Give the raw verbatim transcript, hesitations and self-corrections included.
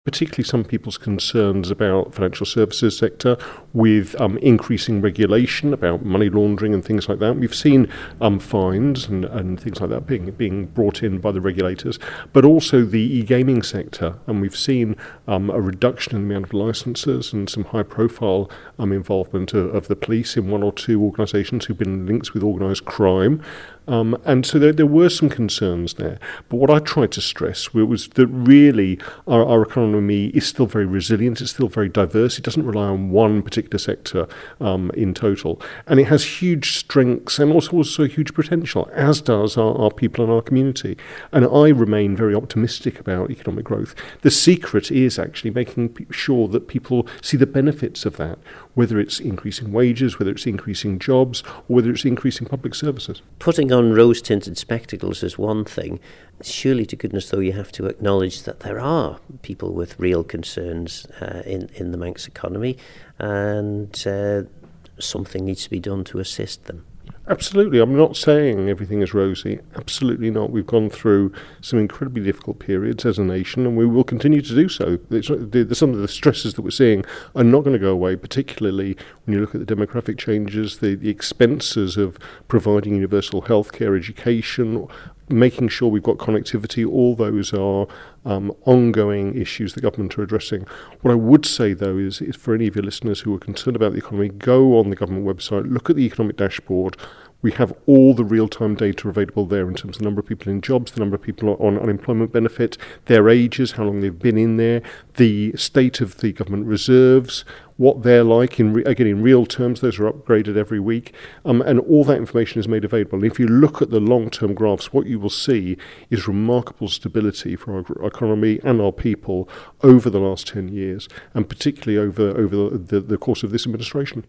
particularly some people's concerns about financial services sector with um, increasing regulation about money laundering and things like that. We've seen um, fines and, and things like that being being brought in by the regulators, but also the e-gaming sector, and we've seen um, a reduction in the amount of licenses and some high-profile um, involvement of, of the police in one or two organisations who've been linked with organised crime. Um, and so there, there were some concerns there. But what I tried to stress was that really our, our economy is still very resilient, it's still very diverse, it doesn't rely on one particular sector um, in total. And it has huge strengths and also, also huge potential, as does our, our people and our community. And I remain very optimistic about economic growth. The secret is actually making sure that people see the benefits of that, whether it's increasing wages, whether it's increasing jobs, or whether it's increasing public services. Putting on rose-tinted spectacles is one thing. Surely, to goodness, though, you have to acknowledge that there are people with real concerns uh, in, in the Manx economy, and uh, something needs to be done to assist them. Absolutely. I'm not saying everything is rosy. Absolutely not. We've gone through some incredibly difficult periods as a nation, and we will continue to do so. It's, the, some of the stresses that we're seeing are not going to go away, particularly when you look at the demographic changes, the, the expenses of providing universal healthcare, education, making sure we've got connectivity. All those are um, ongoing issues the government are addressing. What I would say, though, is, is for any of your listeners who are concerned about the economy, go on the government website, look at the economic dashboard. We have all the real-time data available there in terms of the number of people in jobs, the number of people on unemployment benefit, their ages, how long they've been in there, the state of the government reserves, what they're like, in re- again, in real terms. Those are upgraded every week, um, and all that information is made available. And if you look at the long-term graphs, what you will see is remarkable stability for our economy and our people over the last ten years, and particularly over, over the, the, the course of this administration.